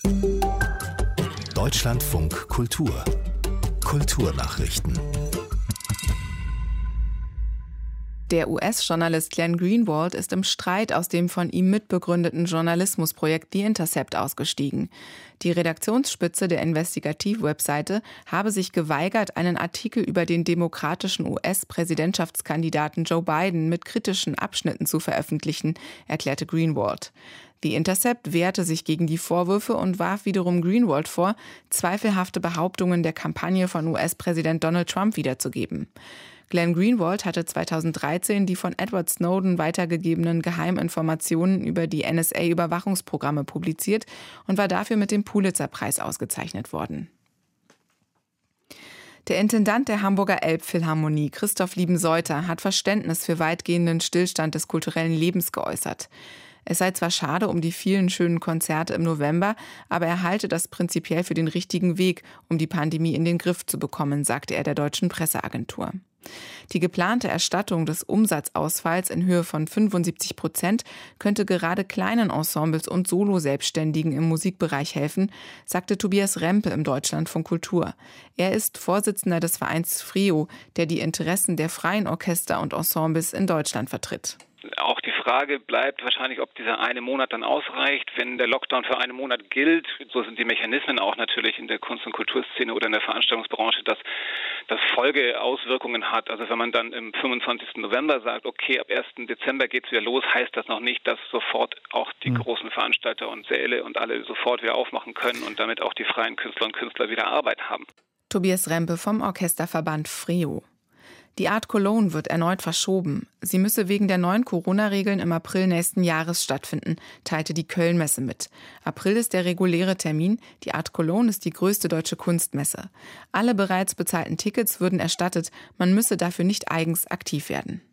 Deutschlandfunk Kultur. Kulturnachrichten. Der US-Journalist Glenn Greenwald ist im Streit aus dem von ihm mitbegründeten Journalismusprojekt The Intercept ausgestiegen. Die Redaktionsspitze der Investigativ-Webseite habe sich geweigert, einen Artikel über den demokratischen US-Präsidentschaftskandidaten Joe Biden mit kritischen Abschnitten zu veröffentlichen, erklärte Greenwald. The Intercept wehrte sich gegen die Vorwürfe und warf wiederum Greenwald vor, zweifelhafte Behauptungen der Kampagne von US-Präsident Donald Trump wiederzugeben. Glenn Greenwald hatte 2013 die von Edward Snowden weitergegebenen Geheiminformationen über die NSA-Überwachungsprogramme publiziert und war dafür mit dem Pulitzer-Preis ausgezeichnet worden. Der Intendant der Hamburger Elbphilharmonie, Christoph Lieben-Seuter, hat Verständnis für weitgehenden Stillstand des kulturellen Lebens geäußert. Es sei zwar schade um die vielen schönen Konzerte im November, aber er halte das prinzipiell für den richtigen Weg, um die Pandemie in den Griff zu bekommen, sagte er der Deutschen Presseagentur. Die geplante Erstattung des Umsatzausfalls in Höhe von 75% könnte gerade kleinen Ensembles und Solo-Selbstständigen im Musikbereich helfen, sagte Tobias Rempe im Deutschlandfunk Kultur. Er ist Vorsitzender des Vereins FREO, der die Interessen der freien Orchester und Ensembles in Deutschland vertritt. Auch die Frage bleibt wahrscheinlich, ob dieser eine Monat dann ausreicht. Wenn der Lockdown für einen Monat gilt, so sind die Mechanismen auch natürlich in der Kunst- und Kulturszene oder in der Veranstaltungsbranche, dass das Folgeauswirkungen hat. Also wenn man dann im 25. November sagt, okay, ab 1. Dezember geht's wieder los, heißt das noch nicht, dass sofort auch die großen Veranstalter und Säle und alle sofort wieder aufmachen können und damit auch die freien Künstler und Künstler wieder Arbeit haben. Tobias Rempe vom Orchesterverband FREO. Die Art Cologne wird erneut verschoben. Sie müsse wegen der neuen Corona-Regeln im April nächsten Jahres stattfinden, teilte die Köln-Messe mit. April ist der reguläre Termin. Die Art Cologne ist die größte deutsche Kunstmesse. Alle bereits bezahlten Tickets würden erstattet. Man müsse dafür nicht eigens aktiv werden.